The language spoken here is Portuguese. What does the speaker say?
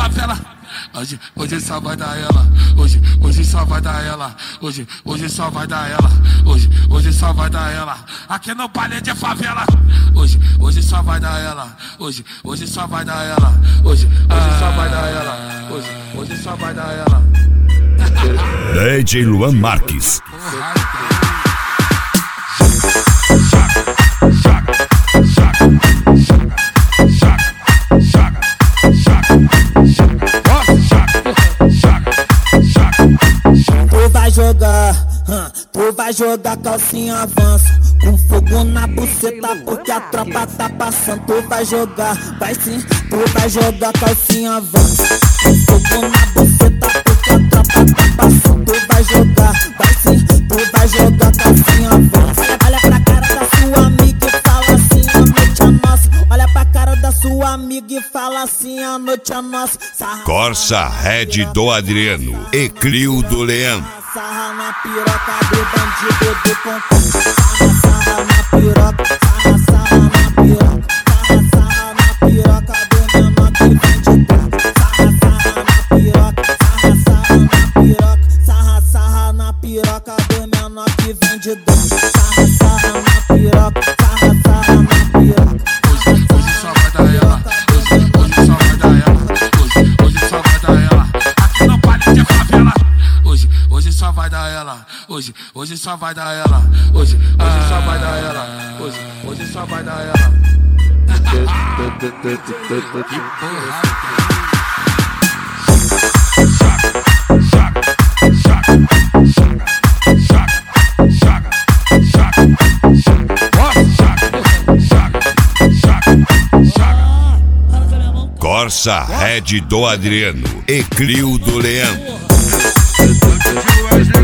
favela. Hoje só vai dar ela. Hoje só vai dar ela. Hoje só vai dar ela. Hoje só vai dar ela. Aqui no baile de favela. Hoje só vai dar ela. Hoje só vai dar ela. Hoje só vai dar ela. Hoje só vai dar ela. DJ Luan Marques. Tu vai jogar calcinha avança, com fogo na buceta porque a tropa tá passando. Tu vai jogar, vai sim, tu vai jogar calcinha avança, com fogo na buceta porque a tropa tá passando. Tu vai jogar, vai sim, tu vai jogar calcinha avança. Olha pra cara da sua amiga e fala assim, a noite é nossa. Olha pra cara da sua amiga e fala assim, a noite é nossa. Corsa Red do Adriano e Clio do Leão. Sarra na piroca do bandido do concurso. Sarra na piroca, sarra na piroca. Sarra na piroca do menor que vem de droga. Sarra na piroca, sarra na piroca. Sarra na piroca do menor que vem de droga. Sarra na piroca, sarra na piroca. Hoje só vai dar ela. Hoje só vai dar ela. Hoje só vai dar ela. Aqui no baile de favela. Hoje só vai dar ela. Hoje só vai dar ela. Hoje só vai dar ela. Hoje só vai dar ela. Que porra. Corsa Red do Adriano e Clio do Leão. Wesley